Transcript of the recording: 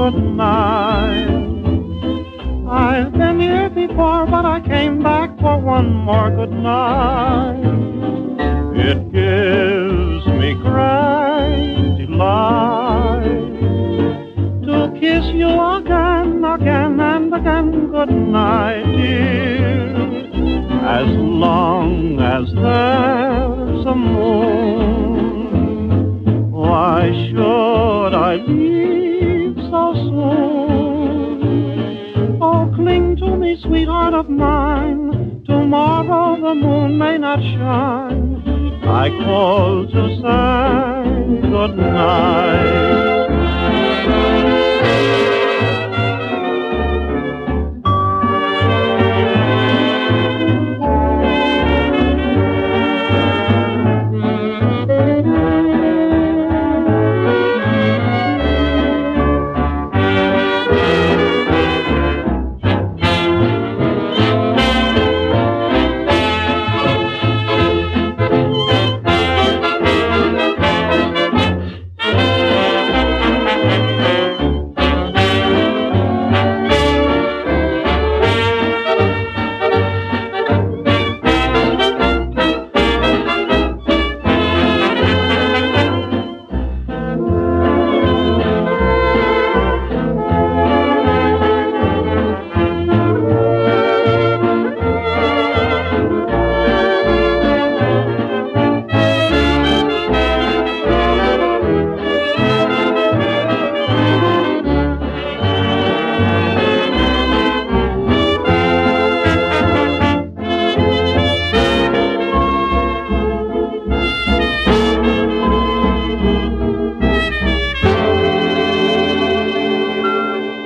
good night. I've been here before, but I came back for one more good night. It gives me great delight to kiss you again, again and again. Good night, dear. As long as there's a moon, why should I leave so soon? Oh, cling to me, sweetheart of mine. Tomorrow the moon may not shine. I call to say good night.